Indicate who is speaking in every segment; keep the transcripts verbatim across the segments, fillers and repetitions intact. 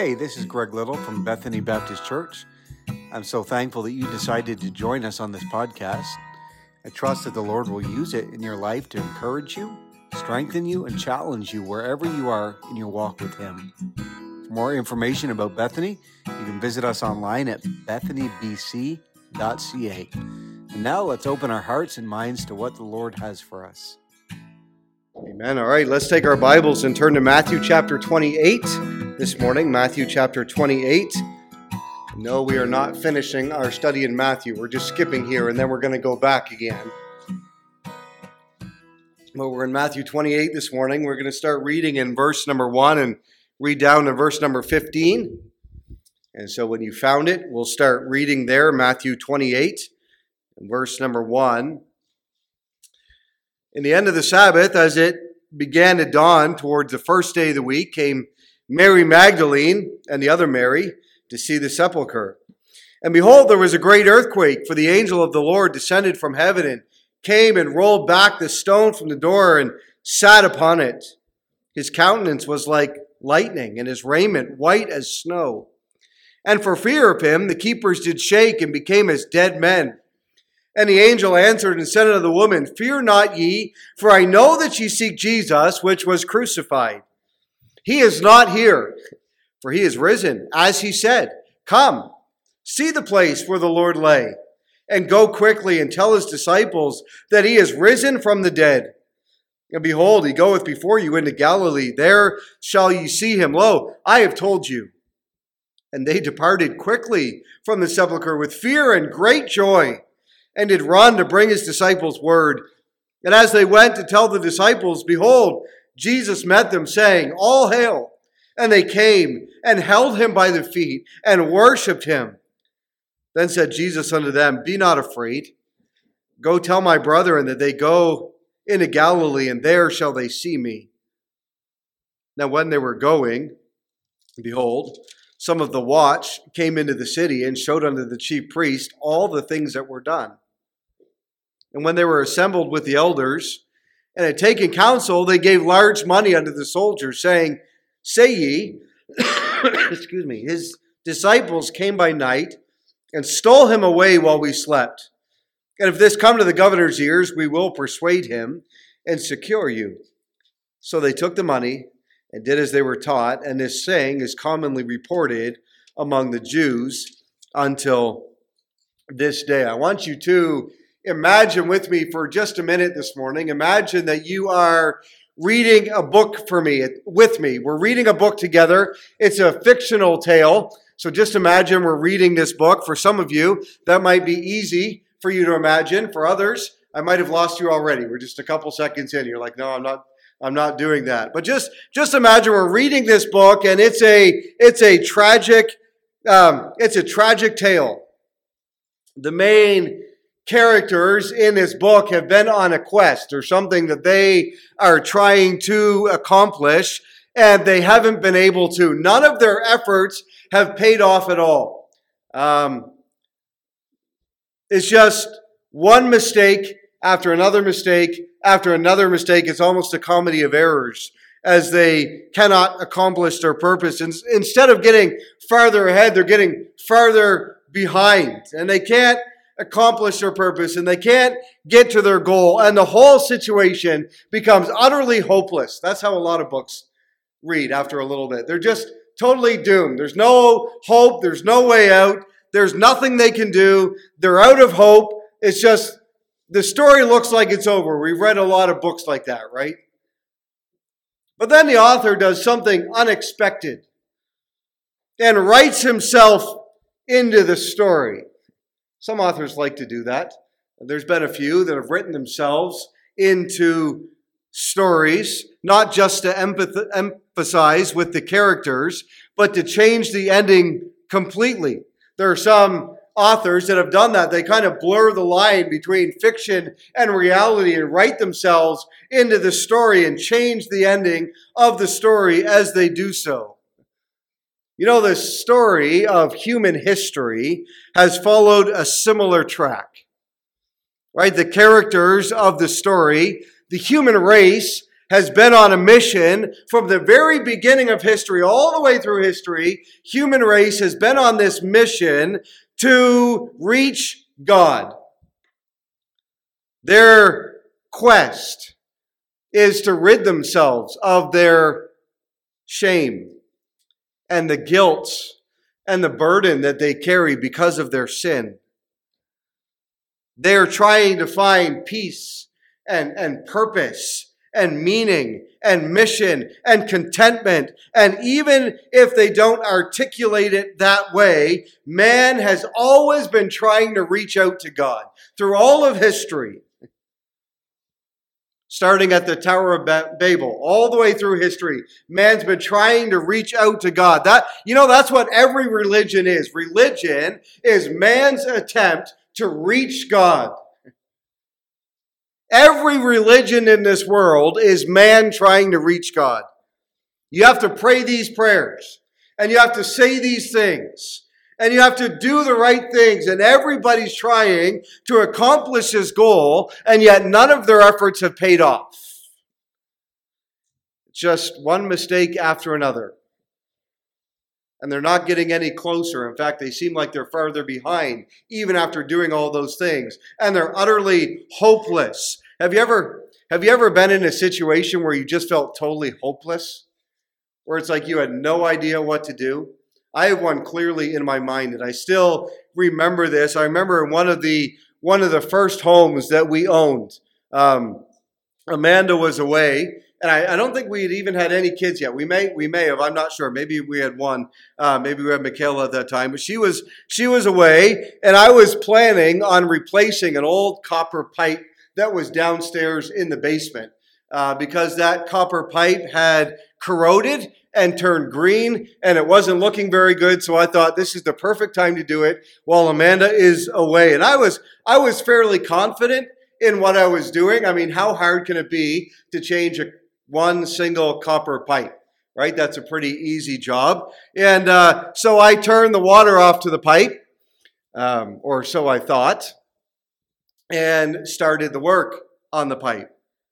Speaker 1: Hey, this is Greg Little from Bethany Baptist Church. I'm so thankful that you decided to join us on this podcast. I trust that the Lord will use it in your life to encourage you, strengthen you, and challenge you wherever you are in your walk with Him. For more information about Bethany, you can visit us online at bethany b c dot c a. And now let's open our hearts and minds to what the Lord has for us.
Speaker 2: Amen. All right, let's take our Bibles and turn to Matthew chapter twenty-eight this morning. Matthew chapter twenty-eight. No, we are not finishing our study in Matthew. We're just skipping here, and then we're going to go back again. Well, we're in Matthew twenty-eight this morning. We're going to start reading in verse number one and read down to verse number fifteen. And so when you found it, we'll start reading there, Matthew twenty-eight, verse number one. In the end of the Sabbath, as it began to dawn towards the first day of the week, came Mary Magdalene and the other Mary to see the sepulchre. And behold, there was a great earthquake, for the angel of the Lord descended from heaven and came and rolled back the stone from the door and sat upon it. His countenance was like lightning, and his raiment white as snow. And for fear of him, the keepers did shake and became as dead men. And the angel answered and said unto the woman, Fear not ye, for I know that ye seek Jesus, which was crucified. He is not here, for he is risen, as he said. Come, see the place where the Lord lay, and go quickly and tell his disciples that he is risen from the dead. And behold, he goeth before you into Galilee. There shall ye see him. Lo, I have told you. And they departed quickly from the sepulchre with fear and great joy, and did run to bring his disciples word. And as they went to tell the disciples, behold, Jesus met them, saying, All hail! And they came and held him by the feet and worshipped him. Then said Jesus unto them, Be not afraid. Go tell my brethren that they go into Galilee, and there shall they see me. Now when they were going, behold, some of the watch came into the city and showed unto the chief priest all the things that were done. And when they were assembled with the elders and had taken counsel, they gave large money unto the soldiers, saying, Say ye, excuse me, his disciples came by night and stole him away while we slept. And if this come to the governor's ears, we will persuade him and secure you. So they took the money and did as they were taught, and this saying is commonly reported among the Jews until this day. I want you to imagine with me for just a minute this morning. Imagine that you are reading a book for me, with me. We're reading a book together. It's a fictional tale. So just imagine we're reading this book. For some of you, that might be easy for you to imagine. For others, I might have lost you already. We're just a couple seconds in. You're like, no, I'm not I'm not doing that. But just, just imagine we're reading this book, and it's a it's a tragic um, it's a tragic tale. The main characters in this book have been on a quest or something that they are trying to accomplish, and they haven't been able to. None of their efforts have paid off at all. Um, it's just one mistake after another mistake after another mistake. It's almost a comedy of errors as they cannot accomplish their purpose. And instead of getting farther ahead, they're getting farther behind. And they can't accomplish their purpose, and they can't get to their goal. And the whole situation becomes utterly hopeless. That's how a lot of books read after a little bit. They're just totally doomed. There's no hope. There's no way out. There's nothing they can do. They're out of hope. It's just, the story looks like it's over. We've read a lot of books like that, right? But then the author does something unexpected and writes himself into the story. Some authors like to do that. There's been a few that have written themselves into stories, not just to empath- emphasize with the characters, but to change the ending completely. There are some authors that have done that. They kind of blur the line between fiction and reality and write themselves into the story and change the ending of the story as they do so. You know, the story of human history has followed a similar track, right? The characters of the story, the human race has been on a mission from the very beginning of history, all the way through history. Human race has been on this mission to reach God. Their quest is to rid themselves of their shame and the guilt and the burden that they carry because of their sin. They're trying to find peace and, and purpose and meaning and mission and contentment. And even if they don't articulate it that way, man has always been trying to reach out to God through all of history. Starting at the Tower of Babel, all the way through history, man's been trying to reach out to God. That, you know, that's what every religion is. Religion is man's attempt to reach God. Every religion in this world is man trying to reach God. You have to pray these prayers, and you have to say these things, and you have to do the right things, and everybody's trying to accomplish this goal, and yet none of their efforts have paid off. Just one mistake after another. And they're not getting any closer. In fact, they seem like they're farther behind, even after doing all those things. And they're utterly hopeless. Have you ever, have you ever been in a situation where you just felt totally hopeless? Where it's like you had no idea what to do? I have one clearly in my mind, and I still remember this. I remember one of the one of the first homes that we owned. Um, Amanda was away, and I, I don't think we had even had any kids yet. We may we may have. I'm not sure. Maybe we had one. Uh, maybe we had Michaela at that time. But she was she was away, and I was planning on replacing an old copper pipe that was downstairs in the basement uh, because that copper pipe had corroded and turned green, and it wasn't looking very good. So I thought this is the perfect time to do it while Amanda is away. And I was I was fairly confident in what I was doing. I mean, how hard can it be to change a one single copper pipe, right? That's a pretty easy job. And uh, so I turned the water off to the pipe, um, or so I thought, and started the work on the pipe.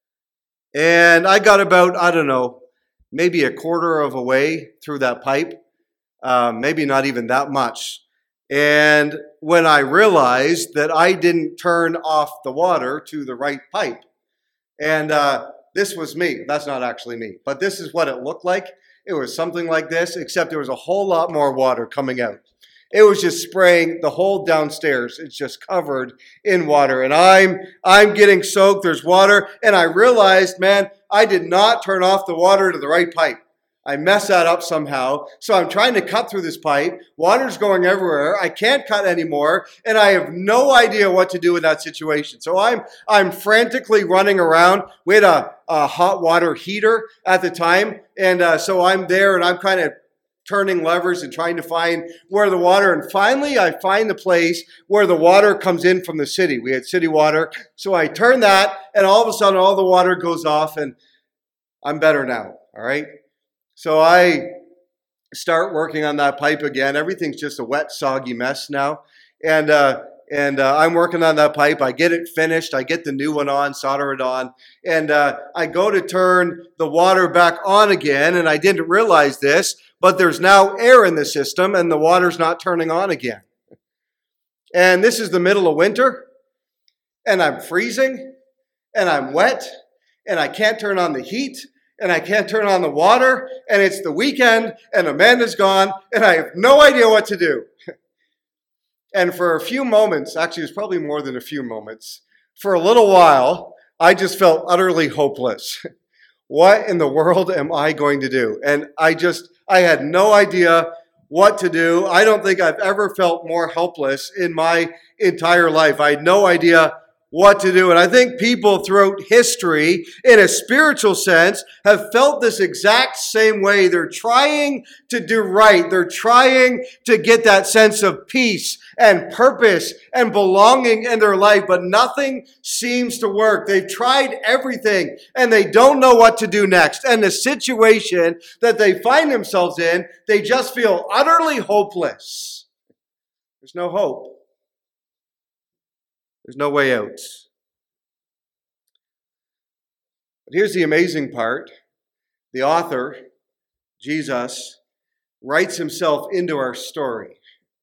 Speaker 2: And I got about, I don't know, maybe a quarter of a way through that pipe, um, maybe not even that much. And when I realized that I didn't turn off the water to the right pipe, and uh, this was me. That's not actually me, but this is what it looked like. It was something like this, except there was a whole lot more water coming out. It was just spraying the whole downstairs. It's just covered in water. And I'm I'm getting soaked. There's water. And I realized, man, I did not turn off the water to the right pipe. I messed that up somehow. So I'm trying to cut through this pipe. Water's going everywhere. I can't cut anymore. And I have no idea what to do in that situation. So I'm I'm frantically running around. We had a, a hot water heater at the time. And uh, so I'm there and I'm kind of turning levers and trying to find where the water, and finally I find the place where the water comes in from the city. We had city water. So I turn that, and all of a sudden all the water goes off, and I'm better now, all right? So I start working on that pipe again. Everything's just a wet, soggy mess now. And uh, and uh, I'm working on that pipe. I get it finished. I get the new one on, solder it on. And uh, I go to turn the water back on again, and I didn't realize this, but there's now air in the system, and the water's not turning on again. And this is the middle of winter, and I'm freezing, and I'm wet, and I can't turn on the heat, and I can't turn on the water, and it's the weekend, and Amanda's gone, and I have no idea what to do. And for a few moments, actually it was probably more than a few moments, for a little while, I just felt utterly hopeless. What in the world am I going to do? And I just, I had no idea what to do. I don't think I've ever felt more helpless in my entire life. I had no idea what to do. And I think people throughout history, in a spiritual sense, have felt this exact same way. They're trying to do right. They're trying to get that sense of peace and purpose and belonging in their life, but nothing seems to work. They've tried everything and they don't know what to do next. And the situation that they find themselves in, they just feel utterly hopeless. There's no hope. There's no way out. Here's the amazing part. The author, Jesus, writes himself into our story.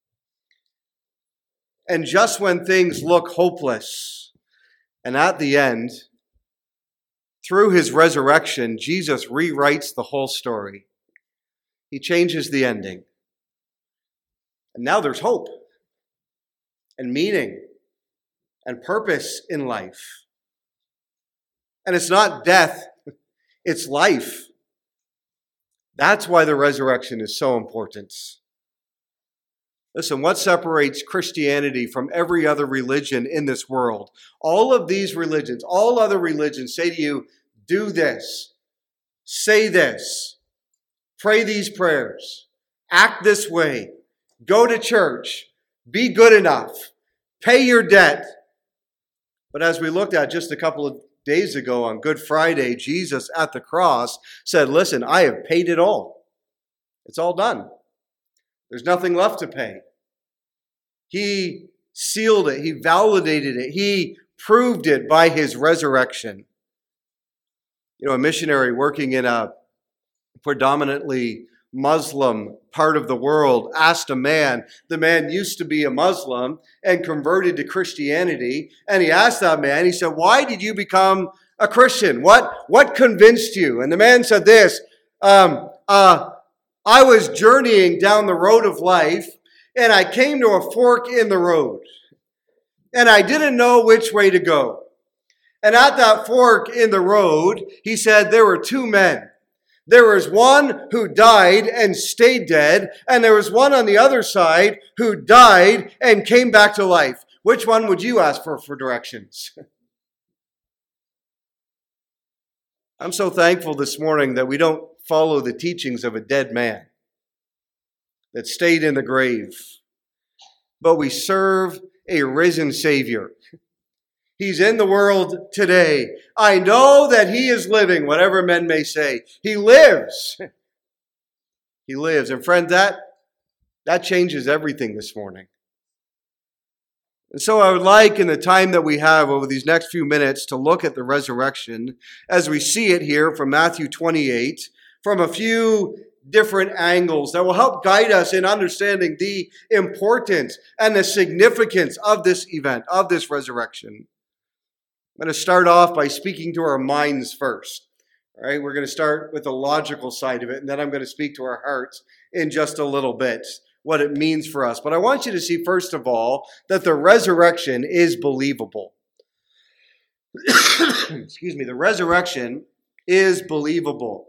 Speaker 2: And just when things look hopeless, and at the end, through his resurrection, Jesus rewrites the whole story. He changes the ending. And now there's hope and meaning and purpose in life. And it's not death, it's life. That's why the resurrection is so important. Listen, what separates Christianity from every other religion in this world? All of these religions, all other religions say to you, do this, say this, pray these prayers, act this way, go to church, be good enough, pay your debt. But as we looked at just a couple of days ago on Good Friday, Jesus at the cross said, listen, I have paid it all. It's all done. There's nothing left to pay. He sealed it. He validated it. He proved it by his resurrection. You know, a missionary working in a predominantly Muslim part of the world asked a man, the man used to be a Muslim and converted to Christianity, and he asked that man, he said, why did you become a Christian? What, what convinced you? And the man said this, um, uh, I was journeying down the road of life, and I came to a fork in the road, and I didn't know which way to go. And at that fork in the road, he said, there were two men. There was one who died and stayed dead, and there was one on the other side who died and came back to life. Which one would you ask for for directions? I'm so thankful this morning that we don't follow the teachings of a dead man that stayed in the grave, but we serve a risen Savior. He's in the world today. I know that he is living, whatever men may say. He lives. He lives. And friend, that, that changes everything this morning. And so I would like, in the time that we have over these next few minutes, to look at the resurrection as we see it here from Matthew twenty-eight, from a few different angles that will help guide us in understanding the importance and the significance of this event, of this resurrection. I'm going to start off by speaking to our minds first. All right, we're going to start with the logical side of it, and then I'm going to speak to our hearts in just a little bit, what it means for us. But I want you to see, first of all, that the resurrection is believable. Excuse me, the resurrection is believable.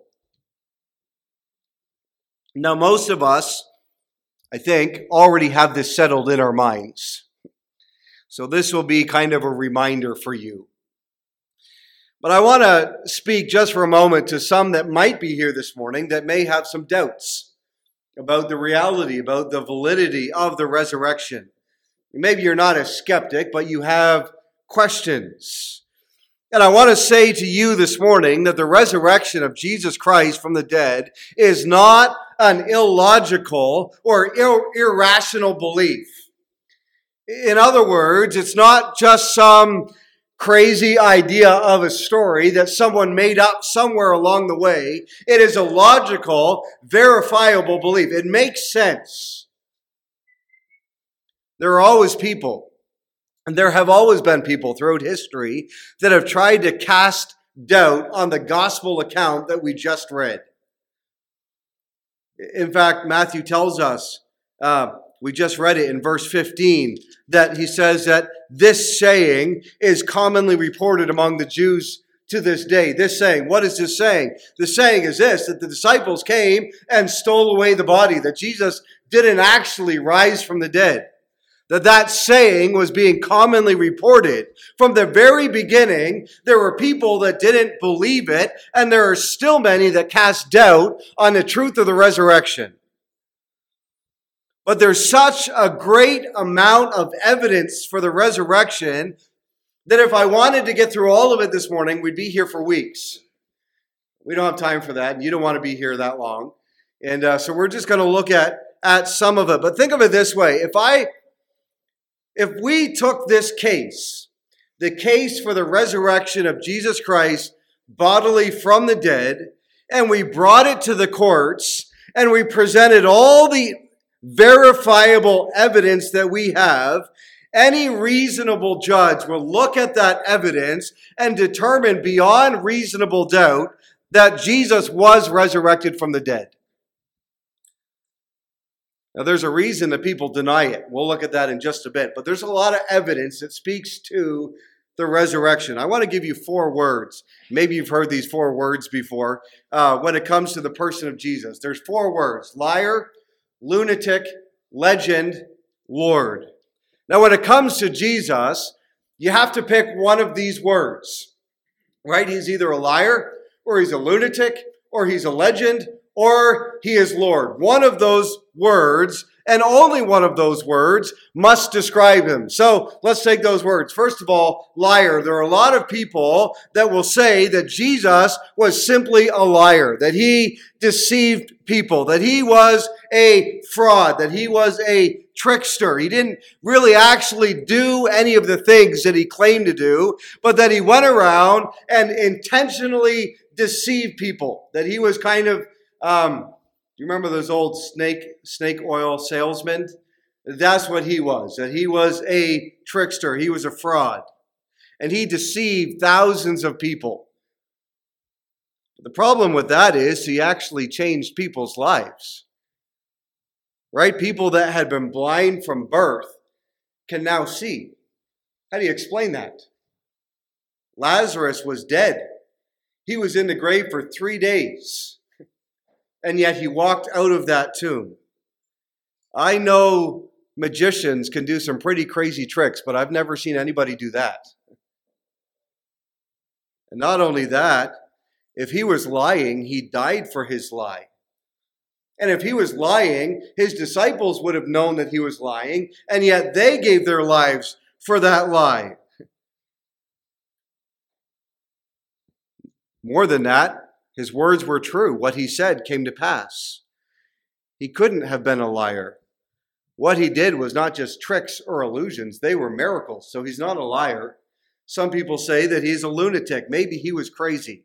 Speaker 2: Now, most of us, I think, already have this settled in our minds. So this will be kind of a reminder for you. But I want to speak just for a moment to some that might be here this morning that may have some doubts about the reality, about the validity of the resurrection. Maybe you're not a skeptic, but you have questions. And I want to say to you this morning that the resurrection of Jesus Christ from the dead is not an illogical or ir- irrational belief. In other words, it's not just some crazy idea of a story that someone made up somewhere along the way. It is a logical, verifiable belief. It makes sense. There are always people, and there have always been people throughout history that have tried to cast doubt on the gospel account that we just read. In fact, Matthew tells us, uh, we just read it in verse fifteen, that he says that this saying is commonly reported among the Jews to this day. This saying, what is this saying? The saying is this, that the disciples came and stole away the body, that Jesus didn't actually rise from the dead. That that saying was being commonly reported. From the very beginning, there were people that didn't believe it, and there are still many that cast doubt on the truth of the resurrection. But there's such a great amount of evidence for the resurrection that if I wanted to get through all of it this morning, we'd be here for weeks. We don't have time for that, and you don't want to be here that long. And uh, so we're just going to look at, at some of it. But think of it this way. If I, if we took this case, the case for the resurrection of Jesus Christ bodily from the dead, and we brought it to the courts, and we presented all the verifiable evidence that we have, any reasonable judge will look at that evidence and determine beyond reasonable doubt that Jesus was resurrected from the dead. Now, there's a reason that people deny it. We'll look at that in just a bit. But there's a lot of evidence that speaks to the resurrection. I want to give you four words. Maybe you've heard these four words before. Uh, when it comes to the person of Jesus, there's four words: liar, lunatic, legend, Lord. Now, when it comes to Jesus, you have to pick one of these words, right? He's either a liar, or he's a lunatic, or he's a legend, or he is Lord. One of those words, and only one of those words, must describe him. So let's take those words. First of all, liar. There are a lot of people that will say that Jesus was simply a liar, that he deceived people, that he was a fraud, that he was a trickster. He didn't really actually do any of the things that he claimed to do, but that he went around and intentionally deceived people, that he was kind of Um, you remember those old snake snake oil salesmen? That's what he was. That he was a trickster. He was a fraud. And he deceived thousands of people. The problem with that is he actually changed people's lives. Right? People that had been blind from birth can now see. How do you explain that? Lazarus was dead. He was in the grave for three days. And yet he walked out of that tomb. I know magicians can do some pretty crazy tricks, but I've never seen anybody do that. And not only that, if he was lying, he died for his lie. And if he was lying, his disciples would have known that he was lying, and yet they gave their lives for that lie. More than that, his words were true. What he said came to pass. He couldn't have been a liar. What he did was not just tricks or illusions. They were miracles. So he's not a liar. Some people say that he's a lunatic. Maybe he was crazy.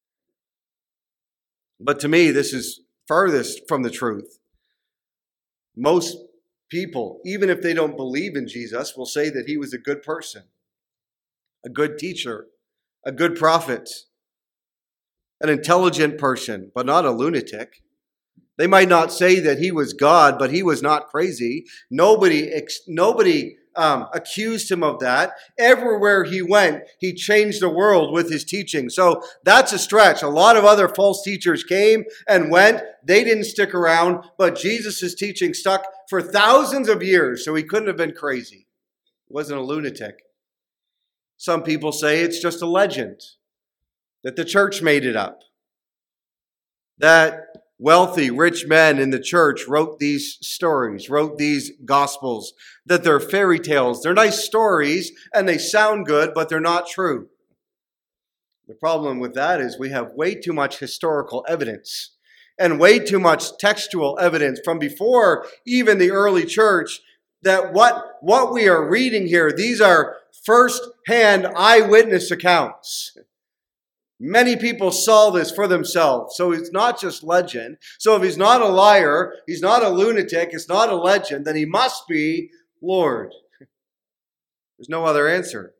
Speaker 2: But to me, this is farthest from the truth. Most people, even if they don't believe in Jesus, will say that he was a good person, a good teacher, a good prophet, an intelligent person, but not a lunatic. They might not say that he was God, but he was not crazy. Nobody, nobody um, accused him of that. Everywhere he went, he changed the world with his teaching. So that's a stretch. A lot of other false teachers came and went. They didn't stick around, but Jesus' teaching stuck for thousands of years, so he couldn't have been crazy. He wasn't a lunatic. Some people say it's just a legend, that the church made it up, that wealthy, rich men in the church wrote these stories, wrote these gospels, that they're fairy tales. They're nice stories, and they sound good, but they're not true. The problem with that is we have way too much historical evidence and way too much textual evidence from before even the early church that what, what we are reading here, these are first-hand eyewitness accounts. Many people saw this for themselves. So it's not just legend. So if he's not a liar, he's not a lunatic, it's not a legend, then he must be Lord. There's no other answer.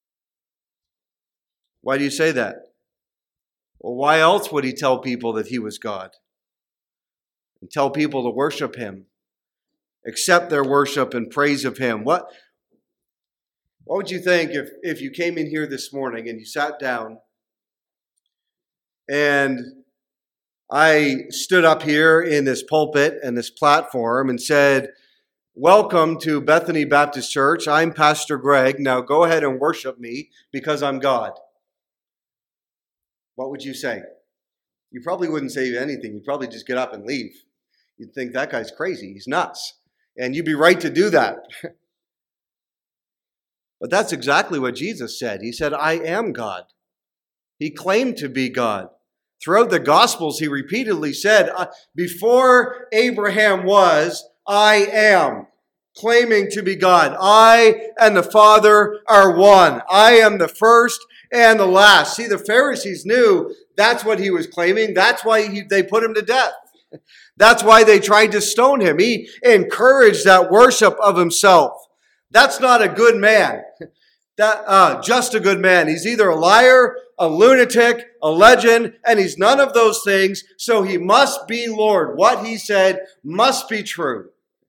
Speaker 2: Why do you say that? Well, why else would he tell people that he was God? And tell people to worship him, accept their worship and praise of him. What, what would you think if, if you came in here this morning and you sat down and I stood up here in this pulpit and this platform and said, welcome to Bethany Baptist Church. I'm Pastor Greg. Now go ahead and worship me because I'm God. What would you say? You probably wouldn't say anything. You'd probably just get up and leave. You'd think that guy's crazy. He's nuts. And you'd be right to do that. But that's exactly what Jesus said. He said, I am God. He claimed to be God. Throughout the Gospels, he repeatedly said, before Abraham was, I am. claiming to be God. I and the Father are one. I am the first and the last. See, the Pharisees knew that's what he was claiming. That's why he, they put him to death. That's why they tried to stone him. He encouraged that worship of himself. That's not a good man. That uh, just a good man. He's either a liar, a lunatic, a legend, and he's none of those things, so he must be Lord. What he said must be true.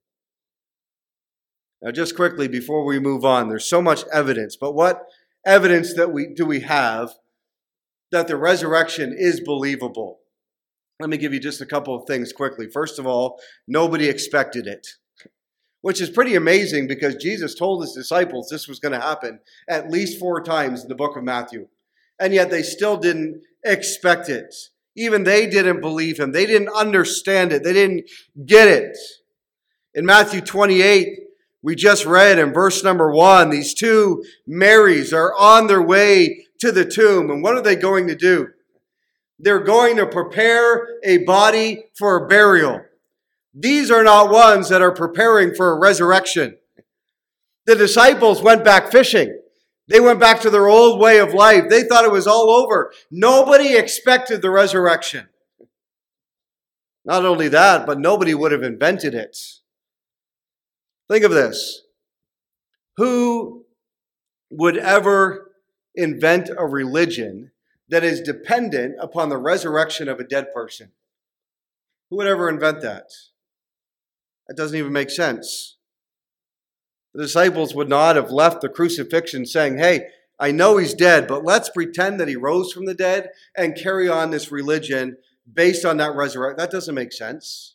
Speaker 2: Now, just quickly before we move on, there's so much evidence, but what evidence that we do we have that the resurrection is believable? Let me give you just a couple of things quickly. First of all, nobody expected it, which is pretty amazing because Jesus told his disciples this was going to happen at least four times in the book of Matthew. And yet they still didn't expect it. Even they didn't believe him. They didn't understand it. They didn't get it. In Matthew twenty-eight, we just read in verse number one, these two Marys are on their way to the tomb. And what are they going to do? They're going to prepare a body for a burial. These are not ones that are preparing for a resurrection. The disciples went back fishing. They went back to their old way of life. They thought it was all over. Nobody expected the resurrection. Not only that, but nobody would have invented it. Think of this. Who would ever invent a religion that is dependent upon the resurrection of a dead person? Who would ever invent that? That doesn't even make sense. The disciples would not have left the crucifixion saying, hey, I know he's dead, but let's pretend that he rose from the dead and carry on this religion based on that resurrection. That doesn't make sense.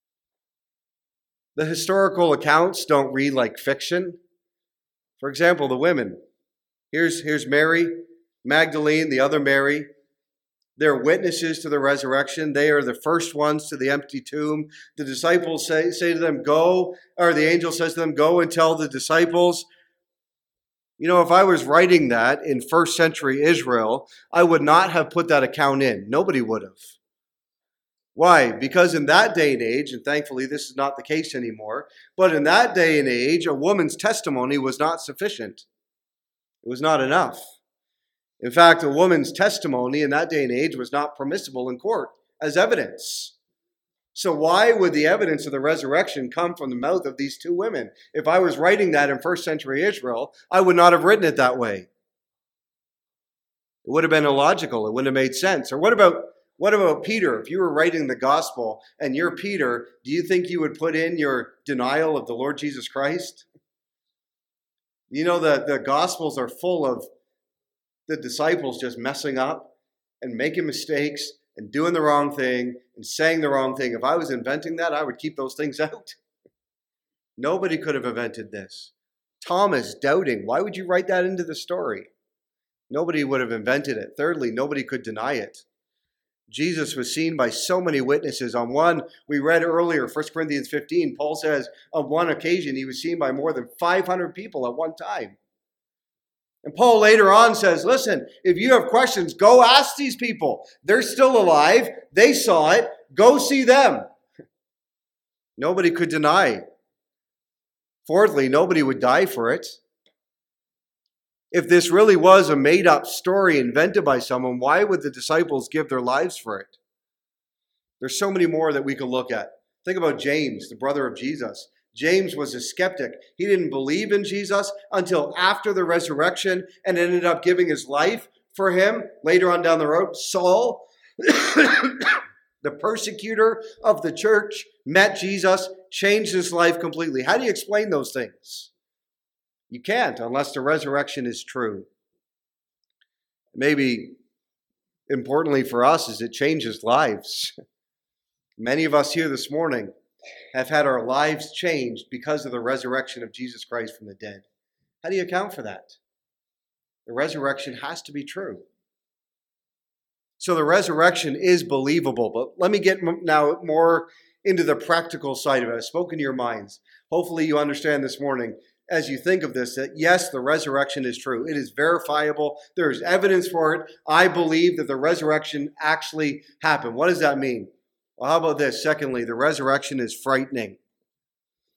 Speaker 2: The historical accounts don't read like fiction. For example, the women. Here's, here's Mary Magdalene, the other Mary. They're witnesses to the resurrection. They are the first ones to the empty tomb. The disciples say, say to them, go, or the angel says to them, go and tell the disciples. You know, if I was writing that in first century Israel, I would not have put that account in. Nobody would have. Why? Because in that day and age, and thankfully this is not the case anymore, but in that day and age, a woman's testimony was not sufficient. It was not enough. In fact, a woman's testimony in that day and age was not permissible in court as evidence. So why would the evidence of the resurrection come from the mouth of these two women? If I was writing that in first century Israel, I would not have written it that way. It would have been illogical. It wouldn't have made sense. Or what about what about Peter? If you were writing the gospel and you're Peter, do you think you would put in your denial of the Lord Jesus Christ? You know, the, the gospels are full of the disciples just messing up and making mistakes and doing the wrong thing and saying the wrong thing. If I was inventing that, I would keep those things out. Nobody could have invented this. Thomas doubting. Why would you write that into the story? Nobody would have invented it. Thirdly, nobody could deny it. Jesus was seen by so many witnesses. On one, we read earlier, First Corinthians fifteen, Paul says, on one occasion, he was seen by more than five hundred people at one time. And Paul later on says, listen, if you have questions, go ask these people. They're still alive. They saw it. Go see them. Nobody could deny. Fourthly, nobody would die for it. If this really was a made-up story invented by someone, why would the disciples give their lives for it? There's so many more that we could look at. Think about James, the brother of Jesus. James was a skeptic. He didn't believe in Jesus until after the resurrection and ended up giving his life for him later on down the road. Saul, the persecutor of the church, met Jesus, changed his life completely. How do you explain those things? You can't unless the resurrection is true. Maybe importantly for us is it changes lives. Many of us here this morning have had our lives changed because of the resurrection of Jesus Christ from the dead. How do you account for that? The resurrection has to be true. So the resurrection is believable. But let me get now more into the practical side of it. I've spoken to your minds. Hopefully you understand this morning as you think of this, that yes, the resurrection is true. It is verifiable. There is evidence for it. I believe that the resurrection actually happened. What does that mean? Well, how about this? Secondly, the resurrection is frightening.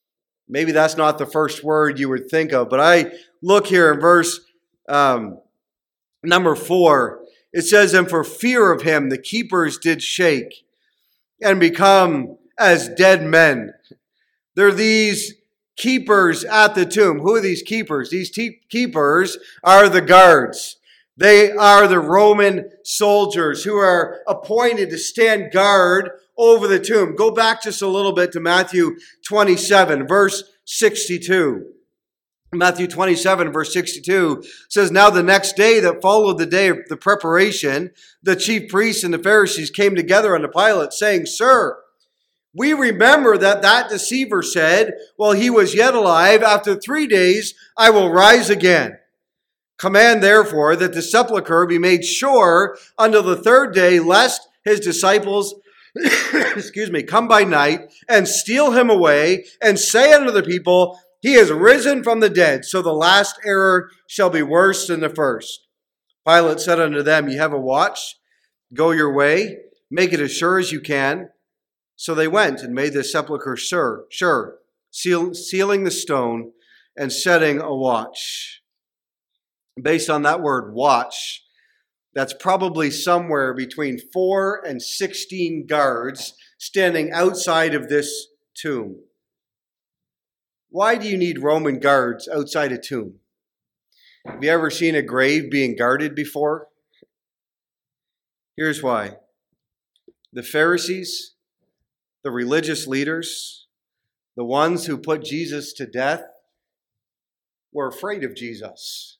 Speaker 2: Maybe that's not the first word you would think of, but I look here in verse um, number four. It says, "And for fear of him, the keepers did shake and become as dead men." There are these keepers at the tomb. Who are these keepers? These te- keepers are the guards. They are the Roman soldiers who are appointed to stand guard over the tomb. Go back just a little bit to Matthew twenty-seven, verse sixty-two. Matthew twenty-seven, verse sixty-two says, "Now the next day that followed the day of the preparation, the chief priests and the Pharisees came together unto Pilate, saying, Sir, we remember that that deceiver said, while he was yet alive, after three days I will rise again. Command therefore that the sepulchre be made sure until the third day, lest his disciples, excuse me, come by night and steal him away and say unto the people, He is risen from the dead, so the last error shall be worse than the first. Pilate said unto them, Ye have a watch, go your way, make it as sure as you can. So they went and made the sepulchre sure, sure seal, sealing the stone and setting a watch. Based on that word watch, that's probably somewhere between four and sixteen guards standing outside of this tomb. Why do you need Roman guards outside a tomb? Have you ever seen a grave being guarded before? Here's why. The Pharisees, the religious leaders, the ones who put Jesus to death, were afraid of Jesus.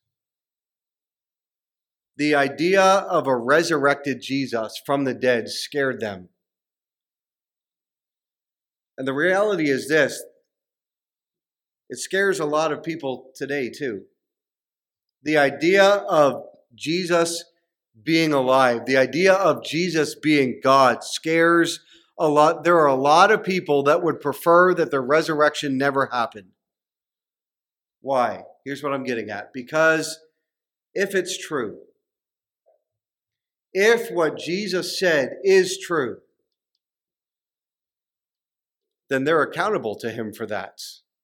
Speaker 2: The idea of a resurrected Jesus from the dead scared them. And the reality is this, it scares a lot of people today too. The idea of Jesus being alive, the idea of Jesus being God scares a lot. There are a lot of people that would prefer that the resurrection never happened. Why? Here's what I'm getting at. Because if it's true, if what Jesus said is true, then they're accountable to him for that.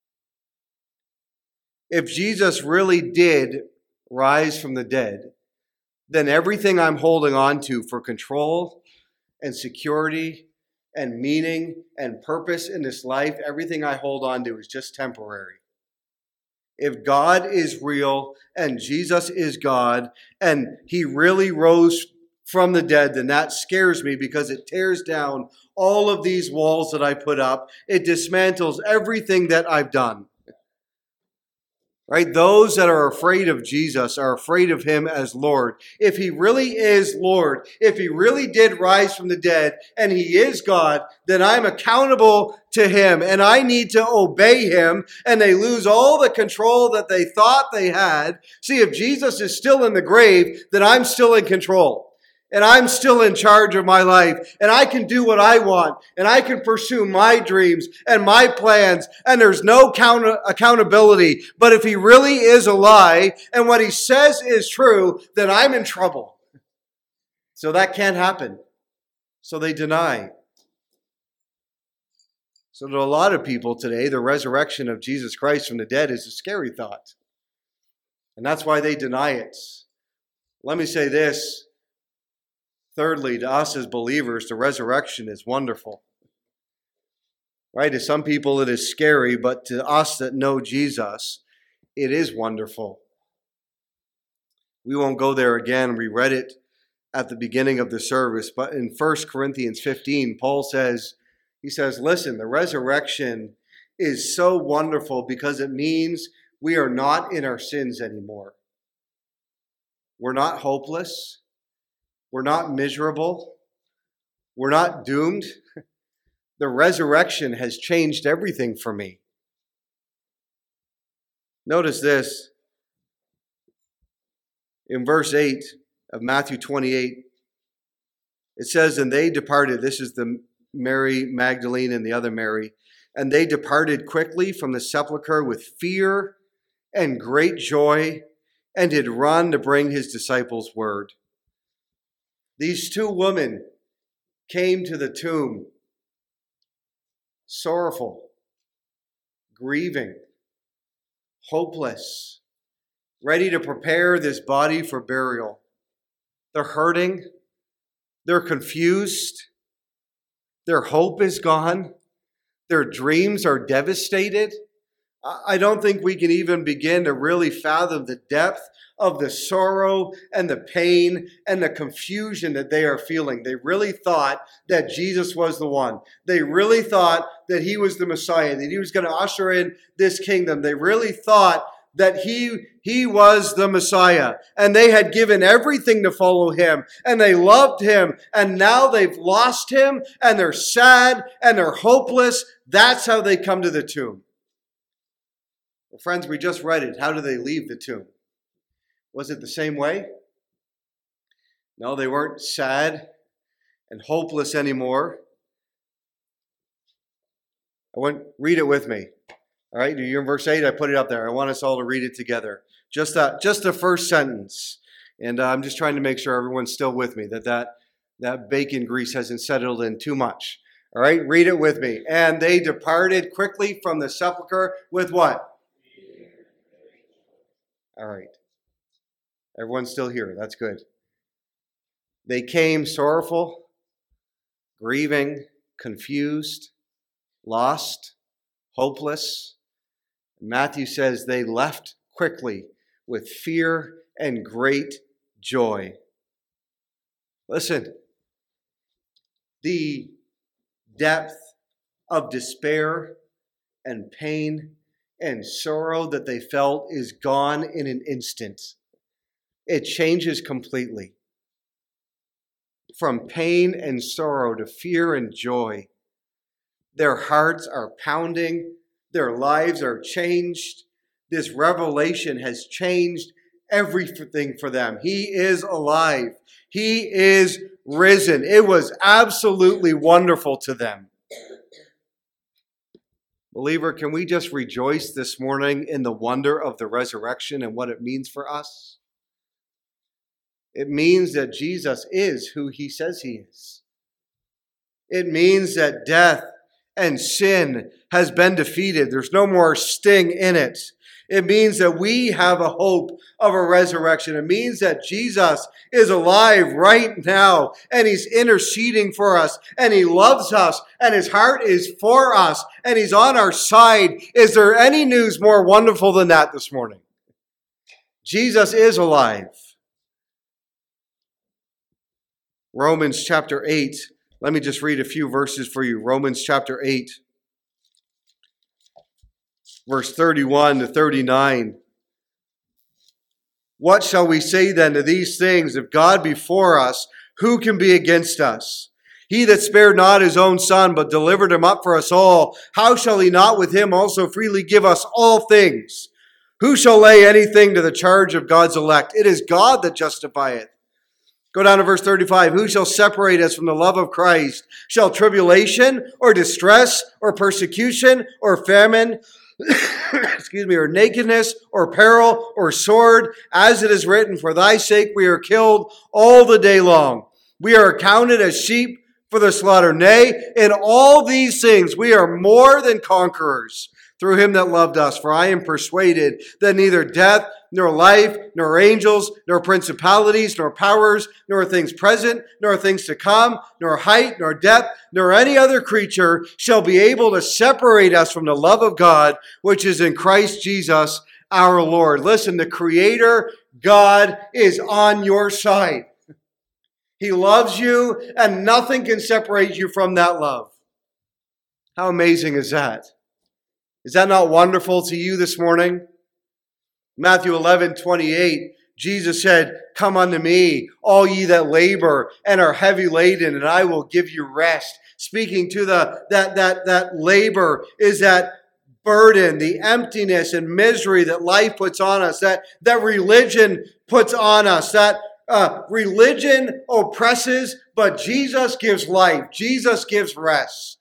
Speaker 2: If Jesus really did rise from the dead, then everything I'm holding on to for control and security and meaning and purpose in this life, everything I hold on to is just temporary. If God is real and Jesus is God and he really rose from the dead, then that scares me because it tears down all of these walls that I put up. It dismantles everything that I've done. Right? Those that are afraid of Jesus are afraid of him as Lord. If he really is Lord, if he really did rise from the dead and he is God, then I'm accountable to him and I need to obey him, and they lose all the control that they thought they had. See, if Jesus is still in the grave, then I'm still in control. And I'm still in charge of my life. And I can do what I want. And I can pursue my dreams and my plans. And there's no count- accountability. But if he really is a lie and what he says is true, then I'm in trouble. So that can't happen. So they deny. So to a lot of people today, the resurrection of Jesus Christ from the dead is a scary thought. And that's why they deny it. Let me say this. Thirdly, to us as believers, the resurrection is wonderful. Right? To some people it is scary, but to us that know Jesus, it is wonderful. We won't go there again. We read it at the beginning of the service, but in First Corinthians fifteen, Paul says, he says, listen, the resurrection is so wonderful because it means we are not in our sins anymore. We're not hopeless. We're not miserable. We're not doomed. The resurrection has changed everything for me. Notice this. In verse eight of Matthew twenty-eight, it says, and they departed. This is the Mary Magdalene and the other Mary. And they departed quickly from the sepulchre with fear and great joy, and did run to bring his disciples word. These two women came to the tomb sorrowful, grieving, hopeless, ready to prepare this body for burial. They're hurting. They're confused. Their hope is gone. Their dreams are devastated. I don't think we can even begin to really fathom the depth of the sorrow and the pain and the confusion that they are feeling. They really thought that Jesus was the one. They really thought that he was the Messiah, that he was going to usher in this kingdom. They really thought that he, he was the Messiah, and they had given everything to follow him, and they loved him, and now they've lost him, and they're sad, and they're hopeless. That's how they come to the tomb. Well, friends, we just read it. How do they leave the tomb? Was it the same way? No, they weren't sad and hopeless anymore. I want read it with me. All right, you're in verse eight. I put it up there. I want us all to read it together. Just that, just the first sentence. And uh, I'm just trying to make sure everyone's still with me, that, that that bacon grease hasn't settled in too much. All right, read it with me. And they departed quickly from the sepulchre with what? All right. Everyone's still here. That's good. They came sorrowful, grieving, confused, lost, hopeless. Matthew says they left quickly with fear and great joy. Listen, the depth of despair and pain and sorrow that they felt is gone in an instant. It changes completely. From pain and sorrow to fear and joy. Their hearts are pounding. Their lives are changed. This revelation has changed everything for them. He is alive. He is risen. It was absolutely wonderful to them. Believer, can we just rejoice this morning in the wonder of the resurrection and what it means for us? It means that Jesus is who he says he is. It means that death and sin has been defeated. There's no more sting in it. It means that we have a hope of a resurrection. It means that Jesus is alive right now, and he's interceding for us, and he loves us, and his heart is for us, and he's on our side. Is there any news more wonderful than that this morning? Jesus is alive. Romans chapter eight. Let me just read a few verses for you. Romans chapter eight. Verse thirty-one to thirty-nine. What shall we say then to these things? If God be for us, who can be against us? He that spared not his own son, but delivered him up for us all, how shall he not with him also freely give us all things? Who shall lay anything to the charge of God's elect? It is God that justifieth. Go down to verse thirty-five. Who shall separate us from the love of Christ? Shall tribulation or distress or persecution or famine, excuse me, or nakedness, or peril, or sword, as it is written, for thy sake we are killed all the day long. We are accounted as sheep for the slaughter. Nay, in all these things we are more than conquerors through him that loved us. For I am persuaded that neither death, nor life, nor angels, nor principalities, nor powers, nor things present, nor things to come, nor height, nor depth, nor any other creature shall be able to separate us from the love of God, which is in Christ Jesus our Lord. Listen, the Creator God is on your side. He loves you, and nothing can separate you from that love. How amazing is that? Is that not wonderful to you this morning? Matthew eleven twenty-eight, Jesus said, come unto me, all ye that labor and are heavy laden, and I will give you rest. Speaking to the that that that labor is that burden, the emptiness and misery that life puts on us, that, that religion puts on us, that uh, religion oppresses, but Jesus gives life. Jesus gives rest.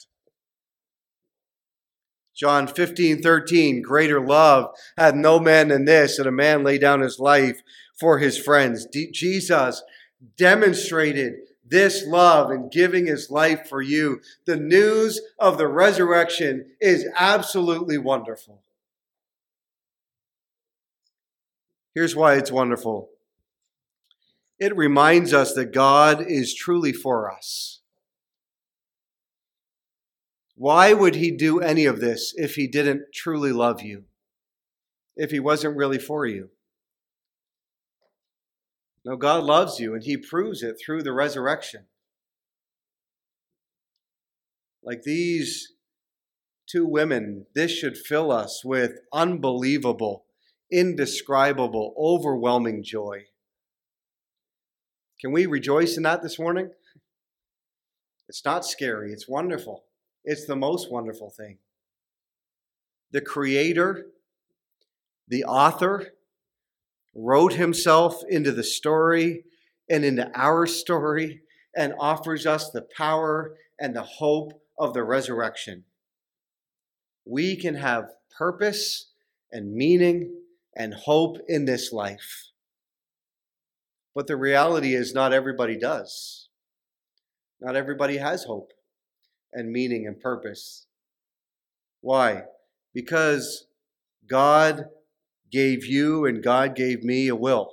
Speaker 2: John fifteen thirteen, greater love hath no man than this, that a man lay down his life for his friends. D- Jesus demonstrated this love and giving his life for you. The news of the resurrection is absolutely wonderful. Here's why it's wonderful. It reminds us that God is truly for us. Why would he do any of this if he didn't truly love you? If he wasn't really for you? No, God loves you, and he proves it through the resurrection. Like these two women, this should fill us with unbelievable, indescribable, overwhelming joy. Can we rejoice in that this morning? It's not scary. It's wonderful. It's the most wonderful thing. The Creator, the author, wrote himself into the story and into our story and offers us the power and the hope of the resurrection. We can have purpose and meaning and hope in this life. But the reality is not everybody does. Not everybody has hope and meaning and purpose. Why? Because God gave you and God gave me a will.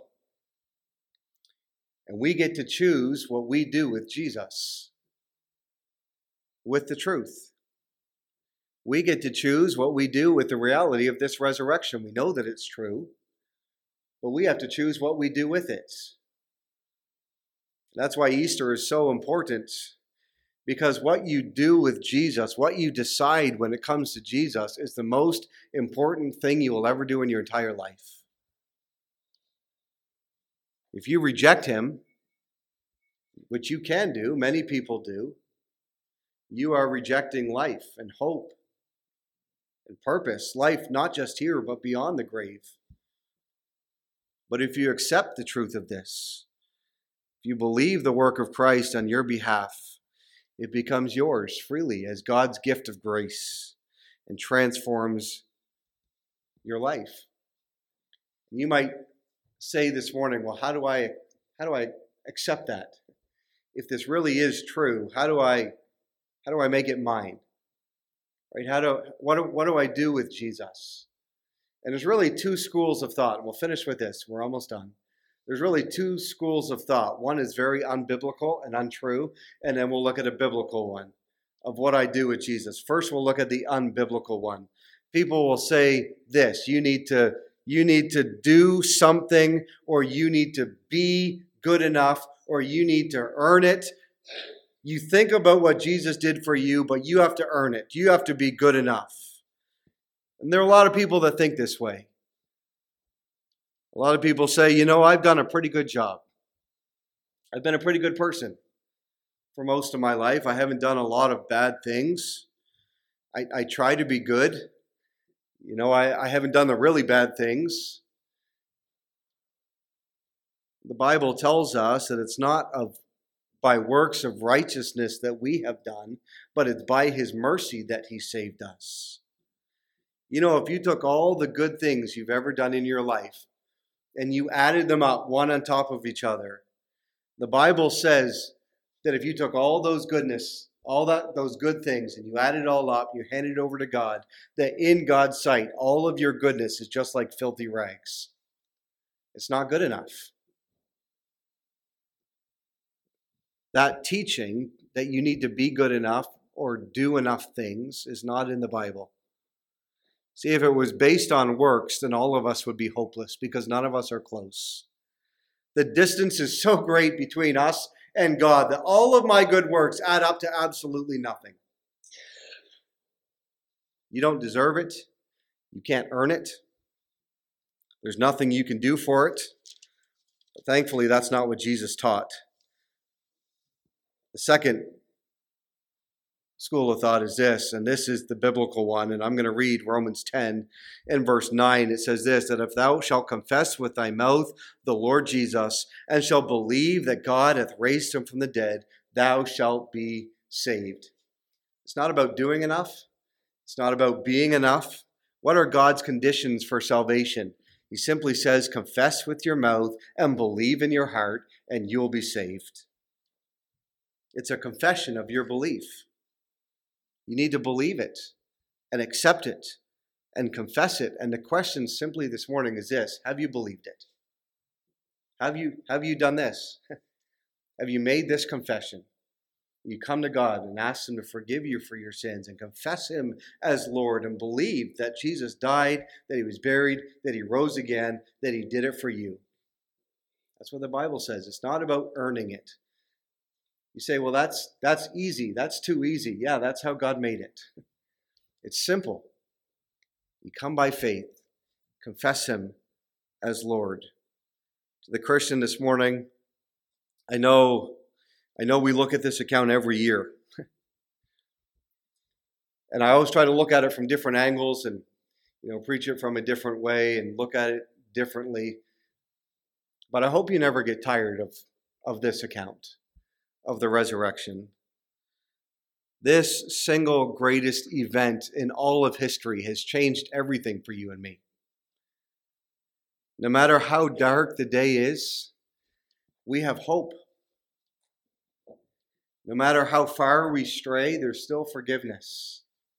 Speaker 2: And we get to choose what we do with Jesus, with the truth. We get to choose what we do with the reality of this resurrection. We know that it's true, but we have to choose what we do with it. That's why Easter is so important, because what you do with Jesus, what you decide when it comes to Jesus, is the most important thing you will ever do in your entire life. If you reject him, which you can do, many people do, you are rejecting life and hope and purpose. Life not just here, but beyond the grave. But if you accept the truth of this, if you believe the work of Christ on your behalf, it becomes yours freely as God's gift of grace and transforms your life. You might say this morning, well, how do I how do I accept that? If this really is true, how do I how do I make it mine? Right? How do what do, what do I do with Jesus? And there's really two schools of thought. We'll finish with this. We're almost done. There's really two schools of thought. One is very unbiblical and untrue, and then we'll look at a biblical one of what I do with Jesus. First, we'll look at the unbiblical one. People will say this, you need to, you need to do something, or you need to be good enough, or you need to earn it. You think about what Jesus did for you, but you have to earn it. You have to be good enough. And there are a lot of people that think this way. A lot of people say, you know, I've done a pretty good job. I've been a pretty good person for most of my life. I haven't done a lot of bad things. I, I try to be good. You know, I, I haven't done the really bad things. The Bible tells us that it's not of by works of righteousness that we have done, but it's by his mercy that he saved us. You know, if you took all the good things you've ever done in your life and you added them up one on top of each other, the Bible says that if you took all those goodness, all that those good things, and you added it all up, you handed it over to God, that in God's sight, all of your goodness is just like filthy rags. It's not good enough. That teaching that you need to be good enough or do enough things is not in the Bible. See, if it was based on works, then all of us would be hopeless because none of us are close. The distance is so great between us and God that all of my good works add up to absolutely nothing. You don't deserve it. You can't earn it. There's nothing you can do for it. But thankfully, that's not what Jesus taught. The second school of thought is this, and this is the biblical one, and I'm going to read Romans ten and verse nine. It says this, that if thou shalt confess with thy mouth the Lord Jesus, and shalt believe that God hath raised him from the dead, thou shalt be saved. It's not about doing enough. It's not about being enough. What are God's conditions for salvation? He simply says, confess with your mouth and believe in your heart, and you'll be saved. It's a confession of your belief. You need to believe it and accept it and confess it. And the question simply this morning is this: have you believed it? Have you, have you done this? Have you made this confession? You come to God and ask Him to forgive you for your sins and confess Him as Lord and believe that Jesus died, that He was buried, that He rose again, that He did it for you. That's what the Bible says. It's not about earning it. You say, well, that's that's easy. That's too easy. Yeah, that's how God made it. It's simple. You come by faith, confess Him as Lord. To the Christian this morning, I know, I know we look at this account every year. And I always try to look at it from different angles and, you know, preach it from a different way and look at it differently. But I hope you never get tired of, of this account of the resurrection. This single greatest event in all of history has changed everything for you and me. No matter how dark the day is, we have hope. No matter how far we stray, there's still forgiveness.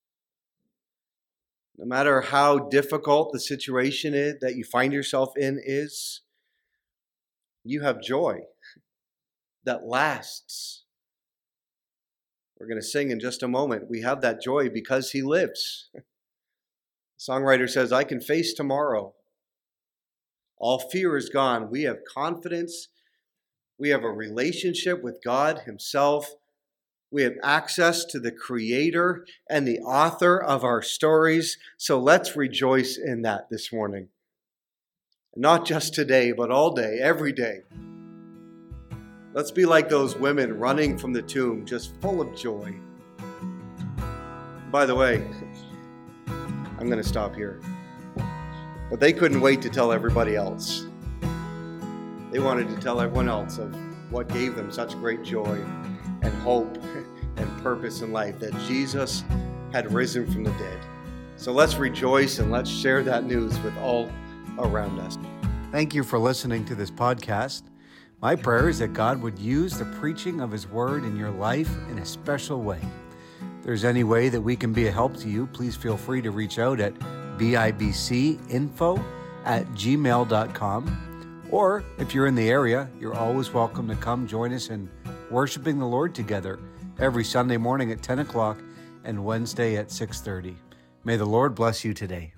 Speaker 2: No matter how difficult the situation is that you find yourself in is, you have joy that lasts. We're going to sing in just a moment. We have that joy because He lives. The songwriter says, I can face tomorrow. All fear is gone. We have confidence. We have a relationship with God Himself. We have access to the Creator and the author of our stories. So let's rejoice in that this morning. Not just today, but all day, every day. Let's be like those women running from the tomb, just full of joy. By the way, I'm going to stop here. But they couldn't wait to tell everybody else. They wanted to tell everyone else of what gave them such great joy and hope and purpose in life, that Jesus had risen from the dead. So let's rejoice and let's share that news with all around us.
Speaker 1: Thank you for listening to this podcast. My prayer is that God would use the preaching of His Word in your life in a special way. If there's any way that we can be a help to you, please feel free to reach out at bibcinfo at gmail dot com. Or if you're in the area, you're always welcome to come join us in worshiping the Lord together every Sunday morning at ten o'clock and Wednesday at six thirty. May the Lord bless you today.